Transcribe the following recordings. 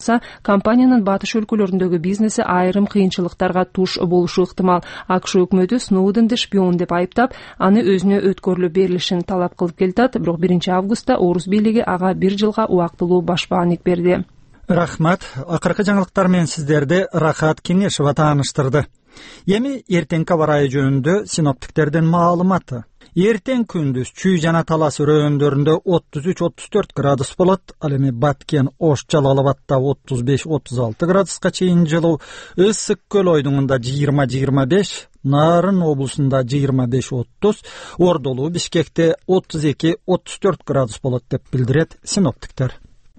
калса, компаниянын батыш өлкөлөрүндөгү бизнеси айрым кыйынчылыктарга туш болушу ыктымал. АКШ өкмөтү Сноуденди шпион деп айыптап, аны өзүнө өткөрүлө берилишин талап кылып келатат, бирок 1-августта Орус бийлиги ага 1 жылга убактылуу башпаанник берди. Рахмат. Акыркы жаңылыктар менен сиздерди Рахат Кеңешова тааныштырды. Эми эртеңки аба ырайы жөнүндө синоптиктердин маалыматы. Эртең күндүз Чүй жана Талас өрөөндөрүндө 33-34 градус болот. Ал эми Баткен, Ош, Жалал Абадда 35-36 градуска чейин жылуу, Ысык көл ойдуңунда 20-25, Нарын облусунда 25-30, Ордолуу, Бишкекте 32-34 градус болот деп билдирет синоптиктер.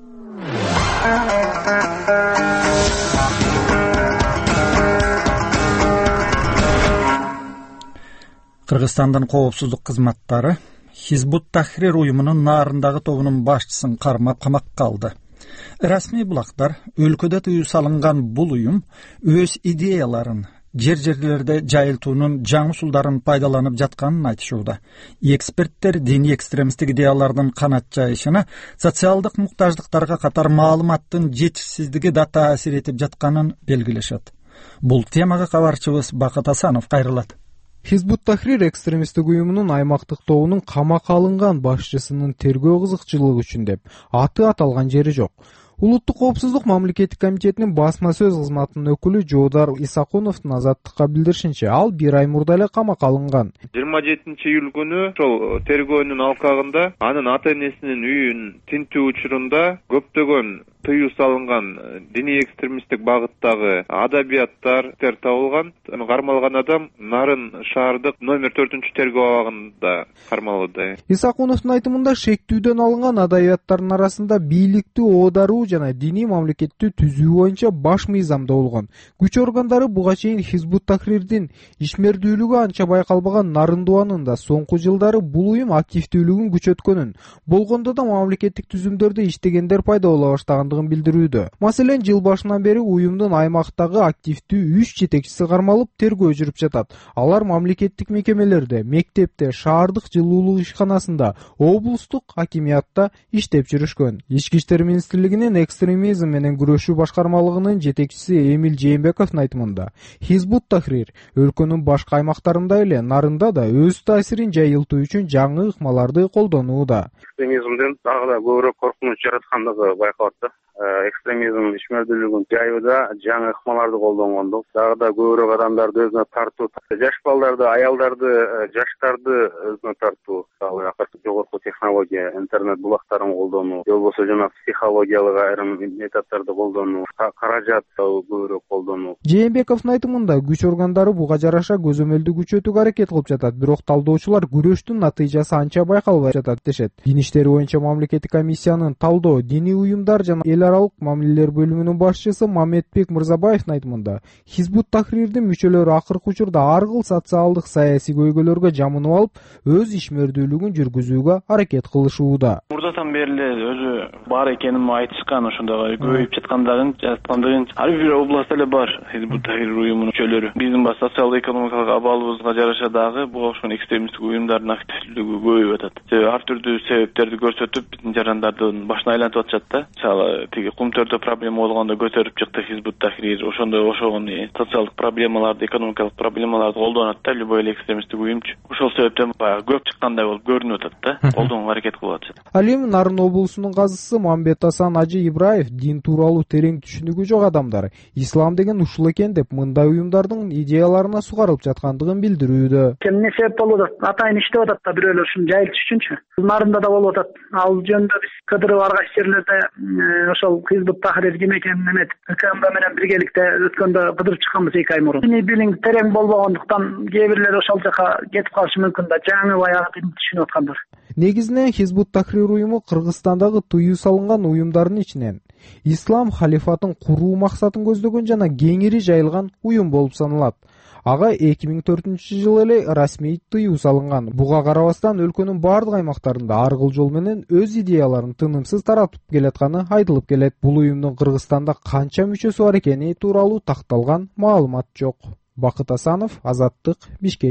Кыргызстандын коопсуздук кызматтары Хизбут Тахрир уюмунун Нарындагы тобунун башчысын кармап камакка алды. Расмий булактар өлкөдө тыюу салынган бул уюм өз идеяларын жер-жерлерде жайылтуунун жаңы усулдарын пайдаланып жатканын айтышууда. Эксперттер диний экстремисттик идеялардын канат жайышына, социалдык муктаждыктарга катар маалыматтын жетишсиздиги да таасир этип жатканын белгилешет. Бул темага кабарчыбыз Бакыт Асанов кайрылат. Хизбут Тахрир экстремисттик уюмунун аймактык тобунун камакка алынган башчысынын тергөө кызыкчылыгы үчүн деп аты аталган жери жок. Улуттук коопсуздук мамлекеттик комитетинин басма сөз кызматынын өкүлү Жоодар Исакуновдун Азаттыкка билдиришинче, ал 1 ай мурда эле камакка алынган. 27-июль күнү ошол тергөөнүн алкагында анын ата-энесинин үйүн тинтүү учурунда көптөгөн тыюу салынган диний экстремисттик багыттагы адабияттар табылган. Аны кармалган адам Нарын шаардык номер 4-тергөө абагында кармалды. Исакуновдун айтымында шектүүдөн алынган адабияттардын арасында бийликти оодаруу жана диний мамлекетти түзүү боюнча баш мыйзамда болгон. Күч органдары буга чейин Хизбут Тахрирдин ишмердүүлүгү анча байкалбаган Нарындуанын да соңку жылдары бул уюм активдүүлүгүн күчөткөнүн, болгондо да мамлекеттик түзүмдөрдө иштегендер пайда боло баштагандыгын билдирүүдө. Маселен, жыл башынан бери уюмдун аймактагы активдүү 3 жетекчиси кармалып, тергөө жүрүп жатат. Алар мамлекеттик мекемелерде, мектепте, шаардык жылуулук ишканасында, облустук хакимиятта иштеп жүрүшкөн. Ички иштер министрлигинин экстремизм менен күрөшүү башкармалыгынын жетекчиси Эмил Жээнбековдун айтымында, Хизбут Тахрир өлкөнүн башка аймактарында эле Нарында да өз таасирин жайылтуу үчүн жаңы ыкмаларды колдонууда. Экстремизмден дагы да көбүрөөк коркунуч жараткандыгы байкалат. Экстремизм ишмердүүлүгүн жайууда жаңы ыкмаларды колдонгондук, дагы да көбүрөөк адамдарды өзүнө тартуу, жаш балдарды, аялдарды, жаштарды өзүнө тартуу, акыркы жогорку технология, интернет булактарын колдонуу, же болбосо жана психологиялык айрым методдорду колдонуу, каражат көбүрөөк колдонуу. Жээнбековдун айтымында, күч органдары буга жараша көзөмөлдү күчөтүүгө аракет кылып жатат, бирок талдоочулар күрөштүн натыйжасы анча байкалбай жатат дешет. Дин иштери боюнча мамлекеттик комиссиянын талдоо, диний уюмдар жана эл аралык мамилелер бөлүмүнүн башчысы Мамедбек Мырзабаевдин айтымында, Хизбут Тахрирдин мүчөлөрү акыркы учурда ар кыл социалдык саясий көйгөйлөргө жамынып алып, өз ишмердүүлүгүн жүргүзүүгө аракет кылышууда. Мурдатан бери эле өзү бар экенин айтышкан, ошондой көбөйүп жаткандыгын ар бир областта эле бар Хизбут Тахрир уюмунун мүчөлөрү. Биздин социалдык экономикалык абалыбызга жараша дагы буга окшогон экстремисттик уюмдардын активдүүлүгү көбөйүп атат. Ар түрдүү себептерди көрсөтүп, биздин жарандардын башына айлантып атышат да. Мисалы, кум төрдө проблема болгондо көтөрүп чыкты Хизбут Тахрир, ошондой ошогон социалдык проблемаларды, экономикалык проблемаларды колдонот да любой эле экстремисттик уюмчу. Ошол себептен баягы көп чыккандай болуп көрүнүп атат да, колдонууга аракет кылып атышат. Ал эми Нарын облусунун казысы Мамбет Асан Ажы Ибраев дин тууралуу терең түшүнүгү жок адамдар ислам деген ушул экен деп мындай уюмдардын идеяларына сугарылып жаткандыгын билдирүүдө. Эмне себеп болуп атат? Атайын иштеп атат да бирөөлөр ушуну жайылтыш үчүнчү. Нарында да болуп атат. Ал жөнүндө биз кыдырып аргайсы жерлерде ошол Хизбут Тахрир ким экенин эметип, КМБ менен биргеликте өткөндө кыдырып чыкканбыз 2 ай мурун. Диний билим терең болбогондуктан кээ бирлер ошол жака кетип калышы мүмкүн да, жаңы баягы динди түшүнүп аткандар. Негизинен Хизбут Тахрир уюму Кыргызстандагы тыюу салынган уюмдардын ичинен ислам халифатын куруу максатын көздөгөн жана кеңири жайылган уюм болуп саналат. Ага 2004-жылы эле расмий тыюу салынган. Буга карабастан өлкөнүн бардык аймактарында ар кыл жол менен өз идеяларын тынымсыз таратып келатканы айтылып келет. Бул уюмдун Кыргызстанда канча мүчөсү бар экени тууралуу такталган маалымат жок. Бакыт Асанов, Азаттык, Бишкек.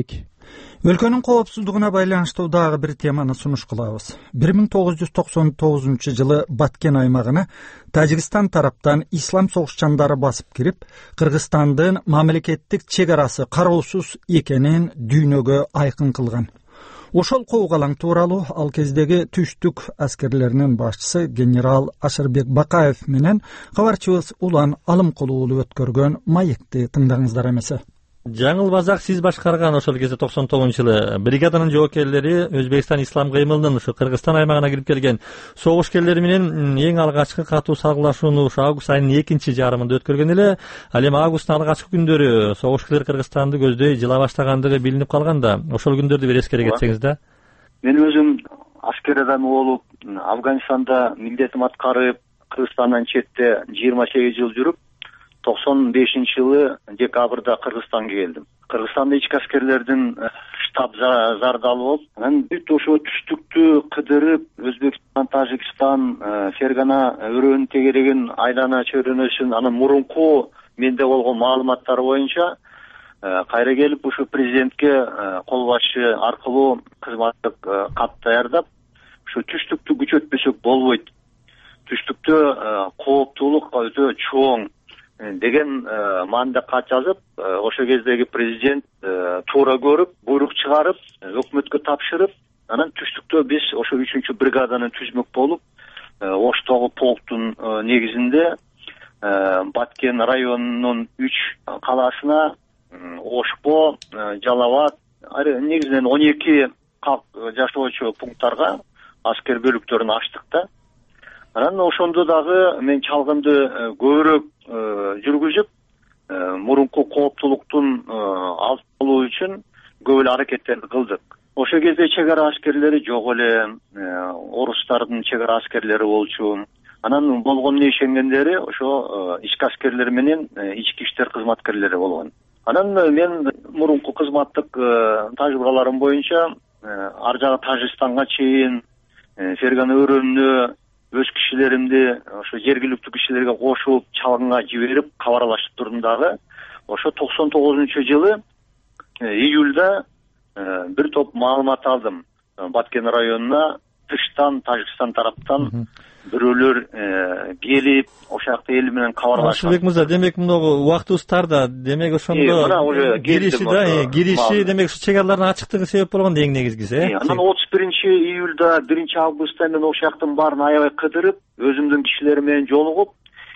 Өлкөнүн коопсуздугуна байланыштуу дагы бир теманы сунуш кылабыз. 1999-жылы Баткен аймагына Тажикстан тараптан ислам согушчандары басып кирип, Кыргызстандын мамлекеттик чек арасы кароосуз экенин дүйнөгө айкын кылган. Ошол коогалаң тууралуу ал кездеги түштүк аскерлеринин башчысы генерал Ашырбек Бакаев менен кабарчыбыз Улан Алымкулуу өткөргөн маекти тыңдаңыздар эмесе. Жаңылбасак сиз башкарган ошол кезде 99-жылы бригаданын жоокерлери Өзбекстан ислам кыймылынын ушу Кыргызстан аймагына кирип келген согушкерлери менен эң алгачкы катуу салгылашууну ушу август айынын 2-жарымында өткөргөн эле. Ал эми августтун алгачкы күндөрү согушкерлер Кыргызстанды көздөй жыла баштагандыгы билинип калган да. Ошол күндөрдү бир эскере кетсеңиз да. Мен өзүм аскер адам болуп, Афганистанда милдетим аткарып, Кыргызстандан четте 28 жыл жүрүп, 95-жылы декабрда Кыргызстанга келдим. Кыргызстанда ички аскерлердин штаб зардалы болуп, анан бүт ошо түштүктү кыдырып, Өзбекстан, Тажикстан, Фергана өрөөнүн тегерегин айлана чөйрөнөсүн, анан мурунку менде болгон маалыматтар боюнча кайра келип ушу президентке кол башчы аркылуу кызматтык кат даярдап, ушу түштүктү күчөтпөсөк болбойт. Түштүктө кооптуулук өтө чоң деген маанida кат жазып, ошол кездеги президент туура көрүп, буйрук чыгарып, өкмөткө тапшырып, анан түштүктө биз ошо 3-чү бригаданы түзмөк болуп, Оштогу полктун негизинде Баткен районунун 3 калаасына Ошпо, Жалал абад, негизинен 12 калк жашоочу пункттарга аскер бөлүктөрүн ачтык да. Анан ошондо дагы мен чалгынды көбүрөөк жүргүзүп, мурунку кооптуулуктун алдын алуу үчүн көп эле аракеттерди кылдык. Ошол кезде чек ара аскерлери жок эле, орустардын чек ара аскерлери болчу. Анан болгону ишенгендери ошо ички аскерлер менен ички иштер кызматкерлери болгон. Анан мен мурунку кызматтык тажрыйбаларым боюнча ар жагы Тажикстанга чейин Фергана өрөөнүнө өз кишилеримди ошо жергиликтүү кишилерге кошуп, чалгынга жиберип, кабарлашып турдум дагы. Ошо 99-жылы июлда бир топ маалымат алдым. Баткен районуна тыштан, Тажикстан тараптан бирөөлөр келип, ошол жакта эл менен кабарлашып. Ашырбек мырза, демек мынагу убактыбыздарда, демек ошондо кириши, демек чек аралардын ачыктыгы себеп болгон эң негизгиси, Анан 31-июлда, 1-августта мен ошол жактын баарын аябай кыдырып, өзүмдүн кишилери менен жолугуп,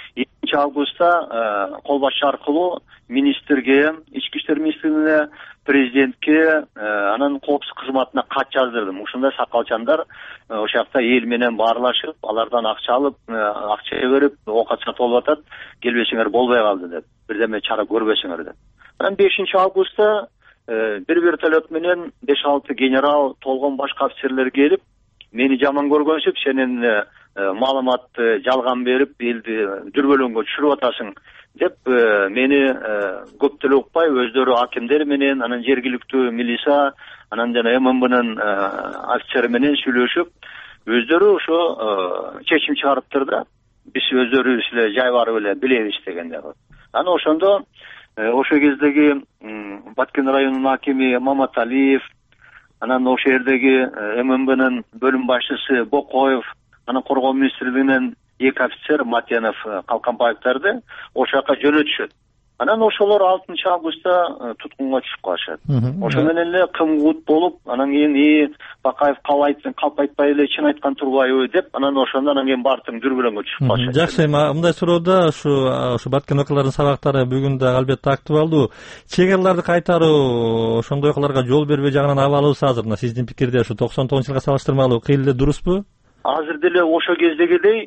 2-августта кол башчы аркылуу министрге, ички иштер министрлигине, президентке, анан коопсуздук кызматына кат жаздырдым. Ушундай сакалчандар ошол жакта эл менен баарлашып, алардан акча алып, акча берип, оокат сатып алып атат, келбесеңер болбой калды деп, бирдеме чара көрбөсөңөр деп. Анан 5-августта бир вертолет менен 5-6 генерал, толгон башка офицерлер келип, мени жаман көргөнсүп, сенин маалыматты жалган берип, элди дүрбөлөңгө түшүрүп атасың деп мени көп деле укпай, өздөрү акимдер менен, анан жергиликтүү милиция, анан жана ММБнын офицери менен сүйлөшүп, өздөрү ошо чечим чыгарыптыр да. Биз өздөрүбүз эле жай барып эле билебиз дегенде. Анан ошондо ошол кездеги Баткен районунун акими Маматалиев, анан ошол жердеги ММБнын бөлүм башчысы Бокоев, анан коргоо министрлигинен 2 офицер Матенов, Калканбаевдарды ошол жака жөнөтүшөт. Анан ошолор 6-августта туткунга түшүп калышат. Ошо менен эле кым-кут болуп, анан кийин Бакаев калп айтпай эле чын айткан турбайбы деп, анан ошондон кийин баардыгы дүрбөлөңгө түшүп калышат. Жакшы, мындай суроода ушу Баткен окуялардын сабактары бүгүн да албетте актуалдуу. Чек араларды кайтаруу, ошондой окуяларга жол бербөө жагынан абалыбыз азыр мына сиздин пикирде ушу 99-жылга салыштырмалуу кыйыл эле дурусбу? Азыр деле ошол кездегидей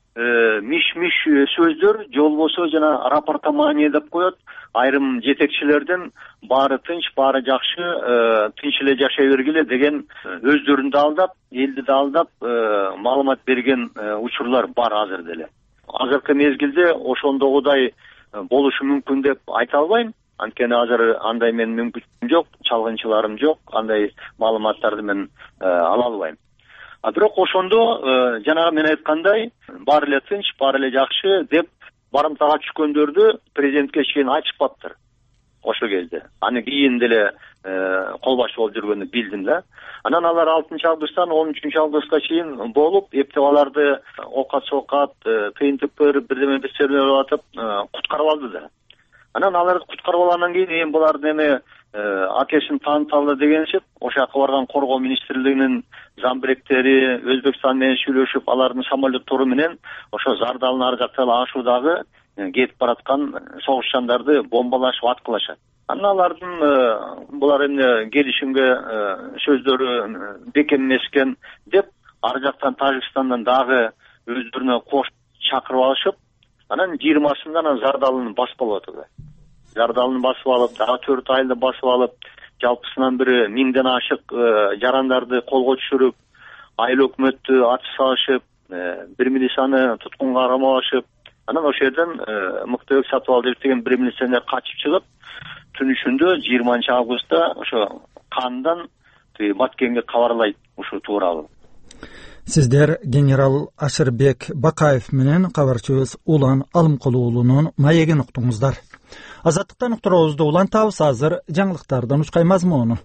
миш-миш сөздөр, же болбосо жана рапортомания деп коет. Айрым жетекчилердин баары тынч, баары жакшы, тынч эле жашай бергиле деген өздөрүн да алдап, элди да алдап маалымат берген учурлар бар азыр деле. Азыркы мезгилде ошондогудай болушу мүмкүн деп айта албайм. Анткени азыр андай менин мүмкүнчүлүгүм жок, чалгынчыларым жок, андай маалыматтарды мен ала албайм. А бирок ошондо жанагы мен айткандай баары эле тынч, баары эле жакшы деп барымтага түшкөндөрдү президентке чейин айтышпаптыр. ошол кезде. Аны кийин деле кол баш болуп жүргөнүн билдим да. Анан алар 6 августтан 13 августка чейин болуп, эптеп аларды окат-сокат, тыйынтыктар бирдеме берип атып куткарып алды да. Анан аларды куткарып алгандан кийин булардын эми акешин тааныталы дегенчип, ошол жака барган коргоо министрлигинин замбиректери Өзбекстан менен сүйлөшүп, алардын самолеттору менен ошо Зардалдын ар жактагы ашуудагы кетип бараткан согушчандарды бомбалашып аткылашат. Анан алардын булар эмне келишимге сөздөрү бекемлешкен деп ар жактан Тажикстандан дагы өздөрүнө кош чакырып алышып, анан 20-сында Зардалын басып алып атты. Зардалын басып алып, дагы 4 айылды басып алып, жалпысынан бири 1000ден ашык жарандарды колго түшүрүп, айыл өкмөттү атып салышып, бир милицияны туткунга камалышып, анан ошол жерден Мыктыбек Сатыбалдиев деген бир милиционер качып чыгып, түн ичинде 20 августта ошо кандан Баткенге кабарлайт ушул тууралуу. Сиздер генерал Ашырбек Бакаев менен кабарчыбыз Улан Алымкулу уулунун маегин уктуңуздар. Азаттыктан уктуруубузду улантабыз, азыр жаңылыктардан учкай мазмуну.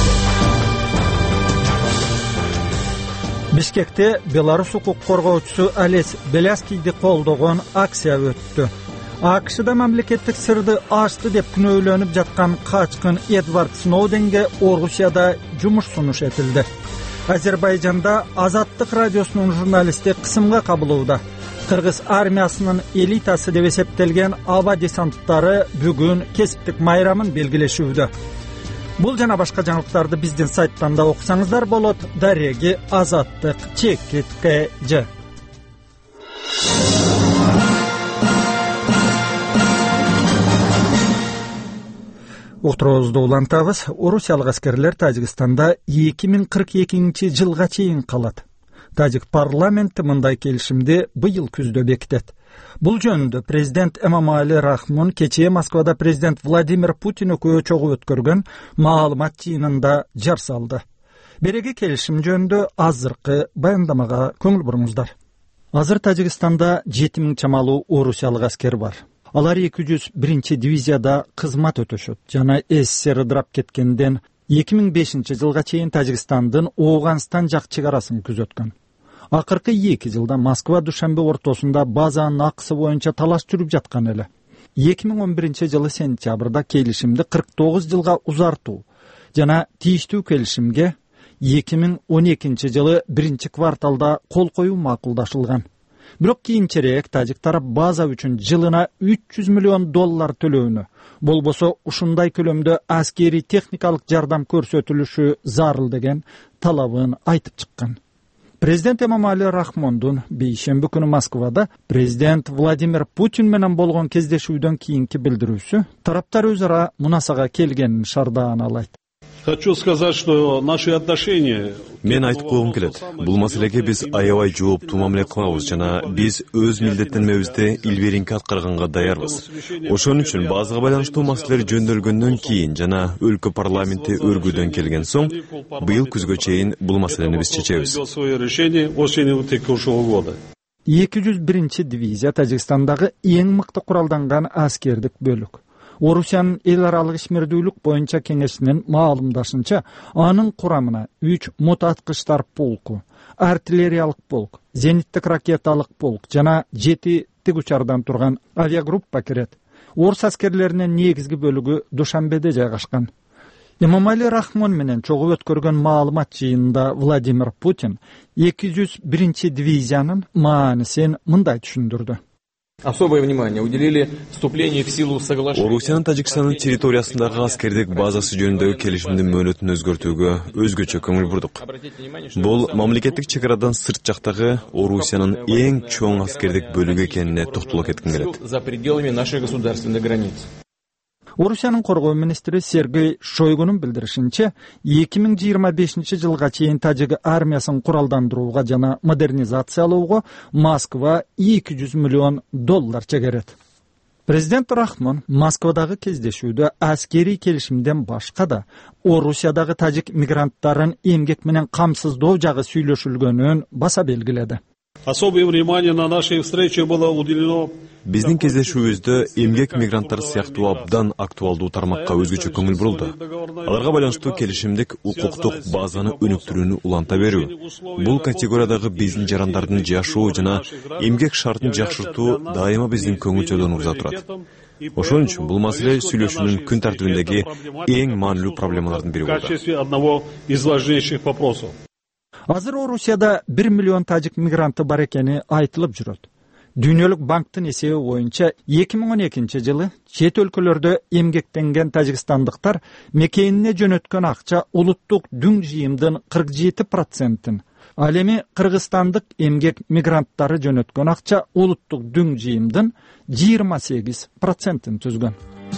Бишкекте Беларусь укук коргоочусу Алес Беляскийди колдогон акция өттү. АКШда мамлекеттик сырды ачты деп күнөөлөнүп жаткан качкын Эдвард Сноуденге Орусияда жумуш сунуш этилди. Азербайжанда Азаттык радиосунун журналисти кысымга кабылууда. Кыргыз армиясынын элитасы деп эсептелген аба десанттары бүгүн кесиптик майрамын белгилешүүдө. Бул жана башка жаңылыктарды биздин сайттан да окусаңыздар болот. Дареги Азаттык ЧКТЖ. Уктуруубузду улантабыз. Орусиялык аскерлер Тажикстанда 2042-жылга чейин калат. Тажик парламенти мындай келишимди быйыл күздө бекитет. Бул жөнүндө президент Эмомали Рахмон кечээ Москвада президент Владимир Путин экөө чогуу өткөргөн маалымат жыйынында жар салды. Береги келишим жөнүндө азыркы баяндамага көңүл буруңуздар. Азыр Тажикстанда 7000 чамалуу орусиялык аскер бар. Алар 201 дивизияда кызмат өтөшөт жана СССР ыдырап кеткенден 2005-жылга чейин Тажикстандын Ооганстан жак чегарасын күзөткөн. Акыркы 2 жылда Москва Душанбе ортосунда базанын акысы боюнча талаш жүрүп жаткан эле. 2011-жылы сентябрда келишимди 49 жылга узартуу жана тийиштүү келишимге 2012-жылы 1-кварталда кол коюу макулдашылган. Бирок кийинчерээк тажик тарап база үчүн жылына $300 миллион төлөөнү, болбосо ушундай көлөмдө аскери техникалык жардам көрсөтүлүшү зарыл деген талабын айтып чыккан. Президент Эмомали Рахмондун бейшемби күнү Москвада президент Владимир Путин менен болгон кездешүүдөн кийинки билдирүүсү тараптар өз ара мунасага келгенин шардааналайт. Хочу сказать, что наши отношения... Мен айтып койгум келет. Бул маселеге биз аябай жооптуу мамиле кылабыз жана биз өз милдеттенмебизди илберинки аткарганга даярбыз. Ошон үчүн базага байланыштуу маселелер жөндөлгөндөн кийин жана өлкө парламенти өргүүдөн келген соң быйыл күзгө чейин бул маселени биз чечебиз. 201 дивизия Тажикстандагы эң мыкты куралданган аскердик бөлүк. Орусиянын эл аралык ишмердүүлүк боюнча кеңешинин маалымдашынча, анын курамына 3 мотоаткычтар полку, артиллериялык полк, зениттик ракеталык полк жана 7 тигучардан турган авиагруппа кирет. Орус аскерлеринин негизги бөлүгү Душанбеде жайгашкан. Эмомали Рахмон менен чогуу өткөргөн маалымат жыйынында Владимир Путин 201 дивизиянын маанисин мындай түшүндүрдү. Особое внимание уделили вступлению в силу соглашения. Орусиянын Тажикстандын территориясындагы аскердик базасы жөнүндөгү келишимдин мөөнөтүн өзгөртүүгө өзгөчө көңүл бурдук. Бул мамлекеттик чегарадан сырт жактагы Орусиянын эң чоң аскердик бөлүгү экенине токтоло кетким келет. За пределами нашей государственной границы. Орусиянын коргоо министри Сергей Шойгунун билдиришинче, 2025-жылга чейин тажик армиясын куралдандырууга жана модернизациялоого Москва $200 миллион чегерет. Президент Рахмон Москвадагы кездешүүдө аскери келишимден башка да Орусиядагы тажик мигранттарын эмгек менен камсыздоо жагы сүйлөшүлгөнүн баса белгиледи. Особое внимание на нашей встрече было уделено Биздин кездешүүбүздө эмгек мигранттары сыяктуу абдан актуалдуу тармакка өзгөчө көңүл бурулду. Аларга байланыштуу келишимдик укуктук базаны өнүктүрүүнү уланта берүү. Бул категориядагы биздин жарандардын жашоо жана эмгек шартын жакшыртуу дайыма биздин көңүл чөйдөнүбүздө турат. Ошон үчүн бул маселе сүйлөшүүнүн күн тартибиндеги эң маанилүү проблемалардын бири болду. Азыр Орусияда 1 миллион тажик мигранты бар экени айтылып жүрөт. Дүйнөлүк банктын эсеби боюнча 2012 жылы чет өлкөлөрдө эмгектенген тажикстандыктар мекенине жөнөткөн акча улуттук дүң жыйымдын 47%, ал эми кыргызстандык эмгек мигранттары жөнөткөн акча улуттук дүң жыйымдын 28%-ын түзгөн.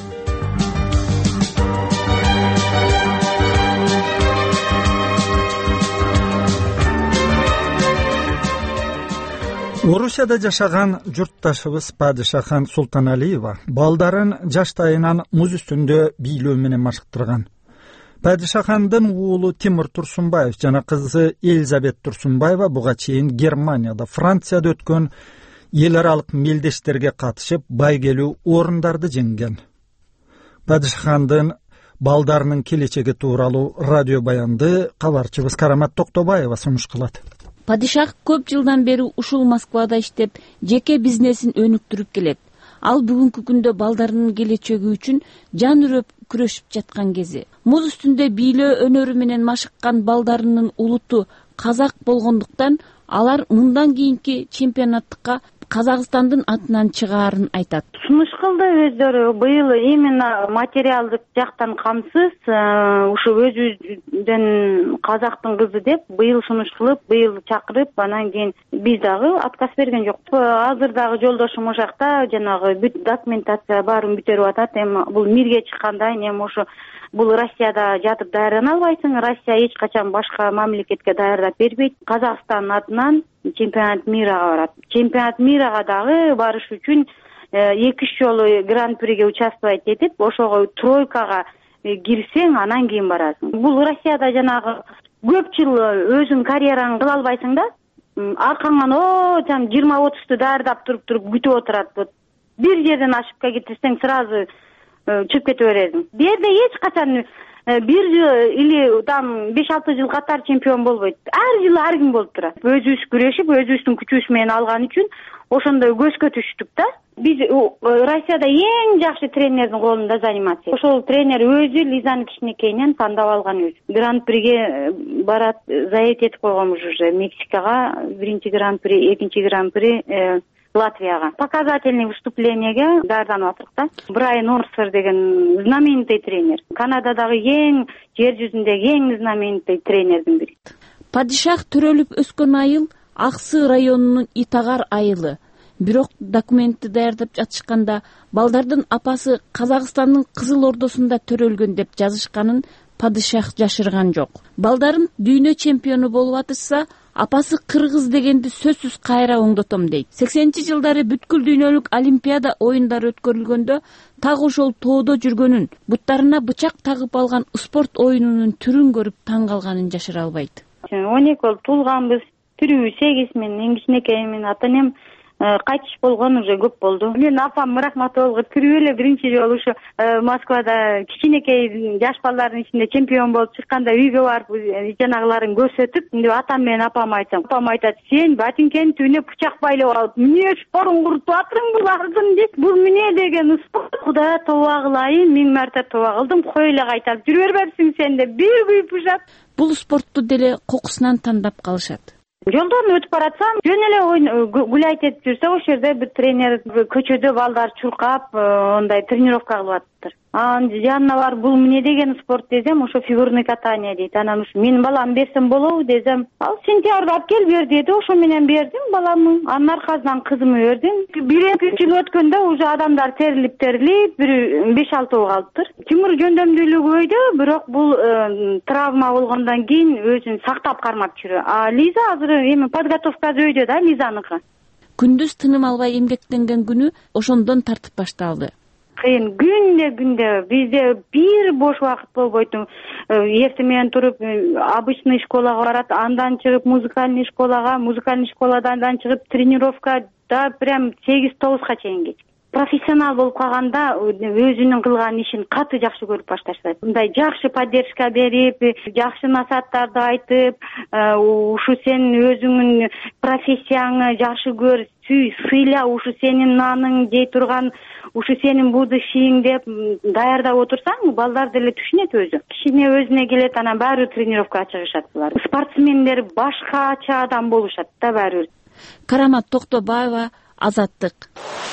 Орусияда жашаган журтташыбыз Падишахан Султаналиева балдарын жаштайынан муз үстүндө бийлөө менен машыктырган. Падишахандын уулу Тимур Турсунбаев жана кызы Элизабет Турсунбаева буга чейин Германияда, Францияда өткөн эл аралык мелдештерге катышып, байгелүү орундарды жеңген. Падишахандын балдарынын келечеги тууралуу радио баянды кабарчыбыз Карамат Токтобаева сунуш кылат. Падишах көп жылдан бери ушул Москвада иштеп, жеке бизнесин өнүктүрүп келет. Ал бүгүнкү күндө балдарынын келечеги үчүн жан үрөп күрөшүп жаткан кези. Муз үстүндө бийлөө өнөрү менен машыккан балдарынын улуту казак болгондуктан алар мындан кийинки чемпионаттыкка Казакстандын атынан чыгаарын айтат. Сунуш кылды өздөрү. Быйыл именно материалдык жактан камсыз, ушу өзүбүздөн казактын кызы деп быйыл сунуш кылып, быйыл чакырып, анан кийин биз дагы отказ берген жок. Азыр дагы жолдошум ошол жакта жанагы бүт документация баарын бүтөрүп атат. Эми бул мирге чыкканда эми ошо бул Россияда жатып даярдана албайсың. Россия эч качан башка мамлекетке даярдап бербейт. Казакстан атынан чемпионат мирага барат. Чемпионат мирага дагы барыш үчүн 2 жолу гран-приге участвовать этип, ошого тройкага кирсең, анан кийин барасың. Бул Россияда жанагы көп жыл өзүң карьераңды кыла албайсың да. Аркаңан 20-30 даярдап туруп күтүп отурат. Бир жерден ошибка кетирсең, сразу чыгып кете бересиң. Бу жерде эч качан бир жыл или там 5-6 жыл катар чемпион болбойт. Ар жылы ар ким болуп турат. Өзүбүз күрөшүп, өзүбүздүн күчүбүз менен алган үчүн ошондой көзгө түштүк да. Биз Россияда эң жакшы тренердин колунда заниматься. Ошол тренер өзү Лизаны кичинекейинен тандап алган өзү. Гран-приге барат, заявить этип койгонбуз уже Мексикага, 1-чи гран-при, 2-чи гран-при Латвияга. Показательный выступлениеге даярданып атырык да. Брайан Орсер деген знаменитый тренер. Канададагы эң жер жүзүндөгү эң знаменитый тренердин бири. Падишах төрөлүп өскөн айыл Аксы районунун Итагар айылы. Бирок документти даярдап жатышканда балдардын апасы Казакстандын Кызыл Ордосунда төрөлгөн деп жазышканын Падишах жашырган жок. Балдарым дүйнө чемпиону болуп атышса, апасы кыргыз дегенди сөзсүз кайра оңдотом дейт. 80-чи жылдары бүткүл дүйнөлүк олимпиада оюндары өткөрүлгөндө так ошол тоодо жүргөнүн, буттарына бычак тагып алган спорт оюнунун түрүн көрүп таң калганын жашыра албайт. 12 жыл туулганбыз, түрүбү 8 мен, эң кичинекеймин, ата-энем кайтыш болгон уже көп болду. Мен апам рахматуллага тирүү эле биринчи жолу ушу Москвада кичинекей жаш балдардын ичинде чемпион болуп чыкканда үйгө барып жанагыларын көрсөтүп, атам менен апам айтсам. Апам айтат: "Сен ботинкени түбүнө бычак байлап алып, эмне спортун курутуп атырың булардын?" дейт. Бул эмне деген спорт? Кудайга тоба кылайын, 1000 марта тоба кылдым. Кой эле кайталып жүрө бербепсиң сен деп бир күйүп ушат. Бул спортту деле кокусунан тандап калышат. Жолдон өтүп баратсам, жөн эле гулять этип жүрсө, ошол жерде бир тренер көчөдө балдар чуркап, ондай тренировка кылып атыптыр. Анан жанына барып, бул эмне деген спорт десем, ошо фигурный катание дейт. Анан ушу менин балам берсем болобу десем, ал сентябрда алып кел бер деди. Ошо менен бердим баламны. Анын аркасынан кызымды бердим. 1-2 жыл өткөндө уже адамдар терилип, бир 5-6 калыптыр. Тимур жөндөмдүүлүгү өйдө, бирок бул травма болгондон кийин өзүн сактап кармап жүрөт. А Лиза азыр эми подготовкасы өйдө да, Лизаныкы. Күндүз тыным албай эмгектенген күнү ошондон тартып башталды. кыйын, күндө бизде бир бош убакыт болбойт. Эртең менен туруп обычный школага барат, андан чыгып музыкальный школадан андан чыгып тренировкада прям 8-9га чейин кетет. Профессионал болуп калганда өзүнүн кылган ишин каты жакшы көрүп башташат. Мындай жакшы поддержка берип, жакшы насааттарды айтып, ушу сен өзүңүн профессияңы жакшы көр, сүй, сыйла, ушу сенин наның жей турган, ушу сенин будущийиң деп даярдап отурсаң, балдар деле түшүнөт өзү. Кичине өзүнө келет, анан баары тренировкага чыгышат булар. Спортсмендер башкача адам болушат да баары. Карамат Токтобаева, Азаттык.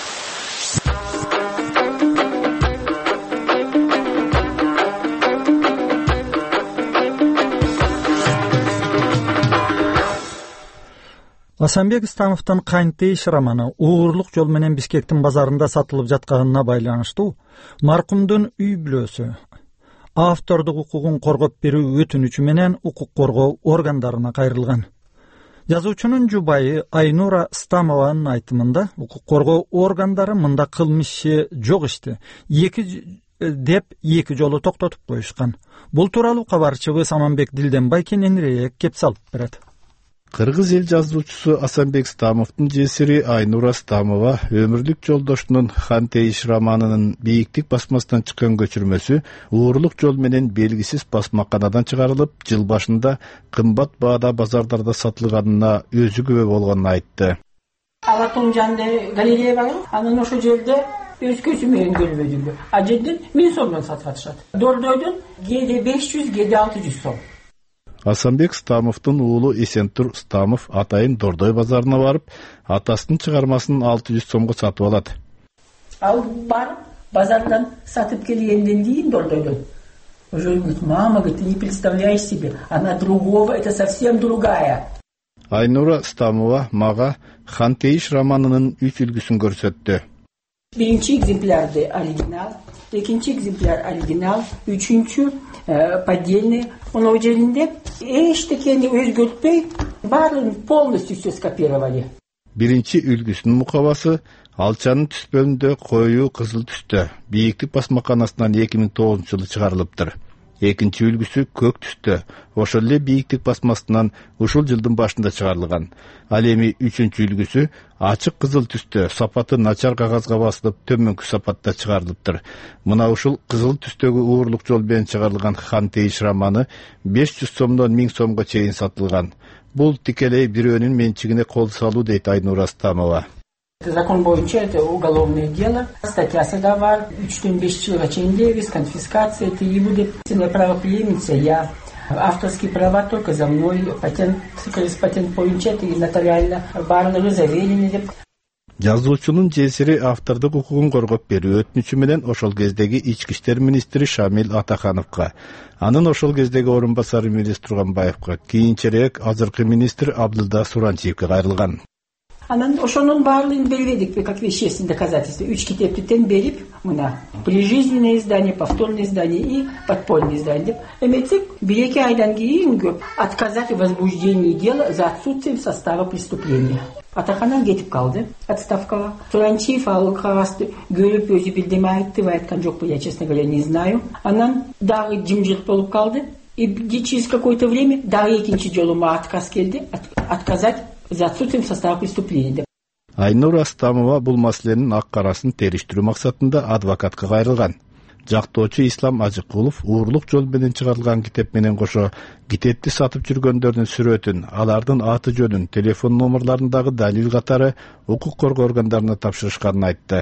Асанбек Истамовдун Кантей иш романы уурлук жол менен Бишкектин базарында сатылып жатканына байланыштуу маркумдун үй бүлөсү автордук укугун коргоп берүү өтүнүчү менен укук коргоо органдарына кайрылган. Жазуучунун жубайы Айнура Стамованын айтымында укук коргоо органдары мында кылмыш жок ишти эки жолу токтотуп коюшкан. Бул тууралуу кабарчыбыз Аманбек Дилденбай кененирээк кеп салып берет. Кыргыз эл жазуучусу Асанбек Стамовдун жесири Айнура Стамова өмүрлүк жолдошунун Кантей иш романынын бийиктик басмасынан чыккан көчүрмөсү уурлук жол менен белгисиз басмаканадан чыгарылып, жыл башында кымбат баада базардарда сатылганына өзү күбө болгонун айтты. Алатун жанында галерея бар, анан ошол жерде өз көзү менен көрбөдүм. А жерден 1000 сомдон сатып атышат. Дордойдон кээде 500, кээде 600 сом. Асанбек Стамовдун уулу Эсентур Стамов атайын Дордой базарына барып, атасынын чыгармасын 600 сомго сатып алат. Ал барып, базардан сатып келгенден кийин Дордойдон. Уже говорит: "Мама, ты не представляешь себе, она другого, это совсем другая." Айнура Стамова мага Кантей иш романынын 3 үлгүсүн көрсөттү. Биринчи экземплярды оригинал, экинчи экземпляр оригинал, үчүнчү поддельный. Onun жеринде эчтекени өзгөртпөй, баарын полностью все скопировали. Биринчи үлгүсүнүн мукабасы алчанын түспөлүндө коюу кызыл түстө, бийиктик басмаканасынан 2009-жылы чыгарылыптыр. Экинчи үлгүсү көк түстө, ошол эле бийиктик басмасынан ушул жылдын башында чыгарылган. Ал эми үчүнчү үлгүсү ачык кызыл түстө, сапаты начар кагазга басылып төмөнкү сапатта чыгарылыптыр. Мына ушул кызыл түстөгү уурлук жол менен чыгарылган Кантей иш романы 500 сомдон 1000 сомго чейин сатылган. Бул тикелей бирөөнүн менчигине кол салуу дейт Айнура Стамова. Закон боюнча это уголовное дело. Статьясы бар, 3-5 жылга чейин дейбиз, конфискация, тыйбы деп. Правоприемница я. Авторские права только за мной, патент боюнча нотариально баардыгы заверены деп. Жазуучунун жесири автордук укугун коргоп берүү өтүнүчү менен ошол кездеги ички иштер министри Шамил Атахановго, анын ошол кездеги орун басары Мелис Турганбаевга, кийинчерээк азыркы министр Абдылда Суранчиевге кайрылган. Анан ошонун баардыгын бербедик, как вещественное доказательство. 3 китептен берип, мына прижизненное издание, повторное издание и подпольное издание деп. Эметсек, 1-2 айдан кийин отказать в возбуждении дела за отсутствием состава преступления. Атаханан кетип калды отставкага. Суранчиев ал кагазды көрүп өзү билдеме айтты, айткан жокпу, я, честно говоря, не знаю. Анан дагы жымжырт болуп калды. И через какое-то время дагы экинчи жолу отказ келди, отказать за отсутствием состава преступления. Айнура Стамова бул маселенин ак карасын териштирүү максатында адвокатка кайрылган. Жактоочу Ислам Ажыкулов уурлук жол менен чыгарылган китеп менен кошо китепти сатып жүргөндөрдүн сүрөтүн, алардын аты жөнүн, телефон номерларындагы далил катары укук коргоо органдарына тапшырышканын айтты.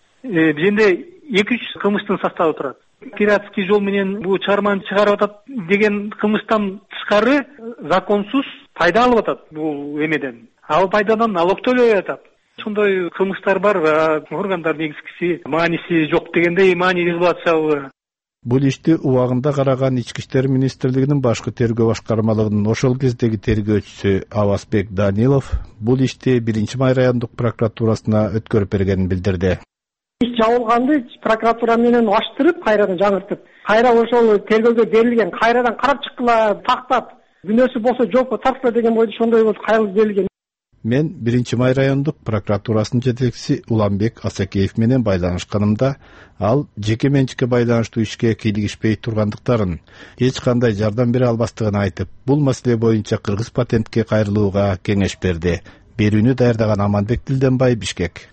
Бизде 2-3 кылмыштын составы турат. Пиратский жол менен бул чыгарманы чыгарып атат деген кылмыштан тышкары законсуз пайда алып атат бул эмеден. Ал пайдадан налог төлөй атат. Ошондой кылмыштар бар, органдар негизгиси мааниси жок дегендей маани кылып атышабы. Бул ишти убагында караган Ички иштер министрлигинин башкы тергөө башкармалыгынын ошол кездеги тергөөчүсү Авасбек Данилов бул ишти 1-май райондук прокуратурасына өткөрүп бергенин билдирди. Иш жабылганды прокуратура менен аштырып, кайрадан жаңыртып, кайра ошол тергөөгө берилген, кайрадан карап чыккыла, тактап, күнөөсү болсо жокко тарткыла деген бойдо ошондой болуп кайрылып берилген. Мен 1-Май райондук прокуратурасынын жетекчиси Уланбек Асакеев менен байланышканымда ал жеке менчикке байланыштуу ишке кийлигишпей тургандыктарын, эч кандай жардам бере албастыгын айтып, бул маселе боюнча кыргыз патентке кайрылууга кеңеш берди. Берүүнү даярдаган Аманбек Дилденбай, Бишкек.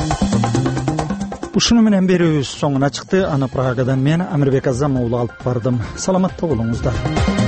Ушуну менен берүүбүз соңуна чыкты. Аны Прагадан мен Амирбек Азам уулу алып бардым. Саламатта болуңуздар.